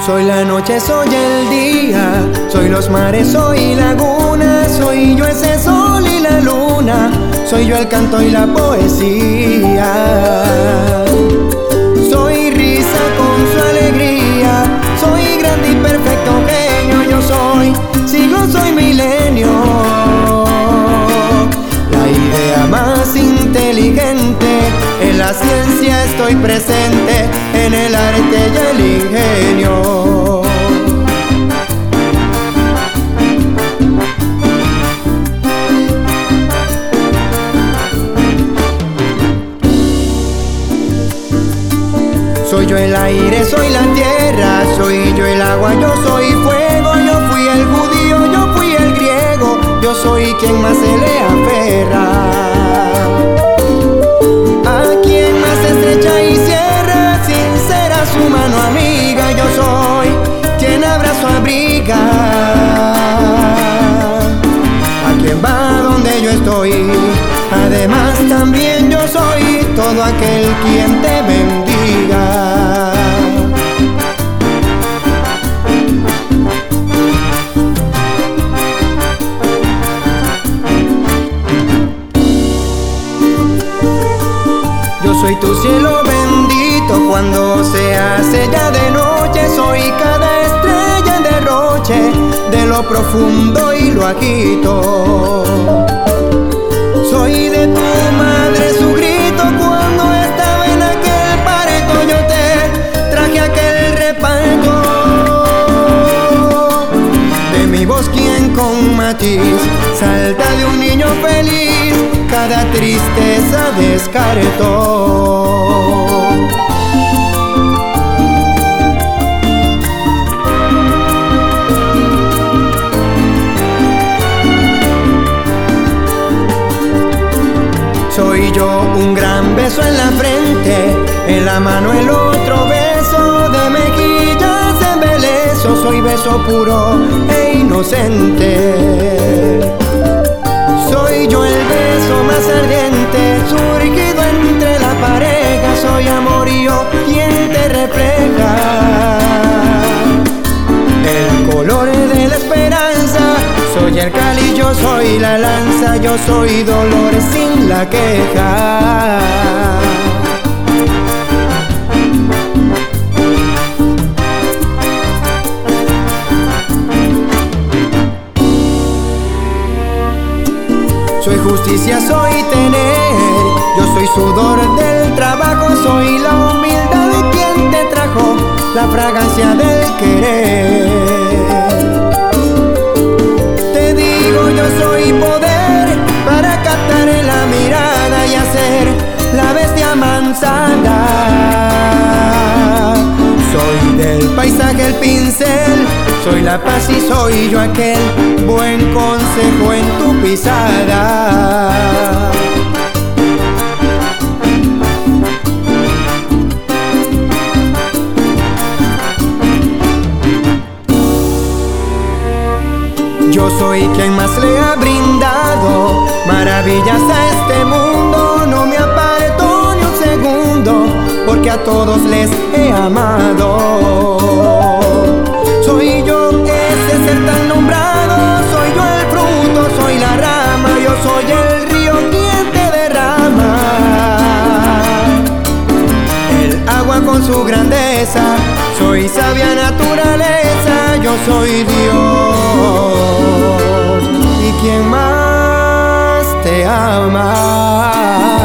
Soy la noche, soy el día, soy los mares, soy lagunas, soy yo ese sol y la luna, soy yo el canto y la poesía. Soy risa con su alegría, soy grande y perfecto genio, yo soy siglo, soy milenio. La idea más inteligente, en la ciencia estoy presente, en el arte y el ingenio. Soy yo el aire, soy la tierra, soy yo el agua, yo soy fuego, yo fui el judío, yo fui el griego, yo soy quien más se le aferra. A quien más estrecha y cierra, sincera su mano amiga, yo soy quien abrazo abriga. A quien va donde yo estoy, además también yo soy todo aquel quien te bendiga. Yo soy tu cielo bendito cuando se hace ya de noche, soy cada estrella en derroche de lo profundo y lo agito. Soy de tu madre su grito cuando estaba en aquel parto, yo te traje aquel reparto. De mi voz quien con matiz salta de un niño feliz, cada tristeza descartó. Soy yo un gran beso en la frente, en la mano el otro beso, de mejillas embeleso, soy beso puro e inocente. Soy yo el beso más ardiente, surgido entre la pareja, soy amorío quien te refleja el color de la esperanza. Soy el cáliz, yo soy la lanza, yo soy dolor sin la queja. Soy justicia, soy tener, yo soy sudor del trabajo, soy la humildad quien te trajo la fragancia del querer. Yo soy poder para captar en la mirada y hacer la bestia mansada. Soy del paisaje el pincel, soy la paz y soy yo aquel buen consejo en tu pisada. Yo soy quien más le ha brindado maravillas a este mundo, no me aparto ni un segundo, porque a todos les he amado. Soy yo ese ser tan nombrado, soy yo el fruto, soy la rama, yo soy el río quien te derrama el agua con su grandeza, soy sabia naturaleza, yo soy Dios y quien más te ama.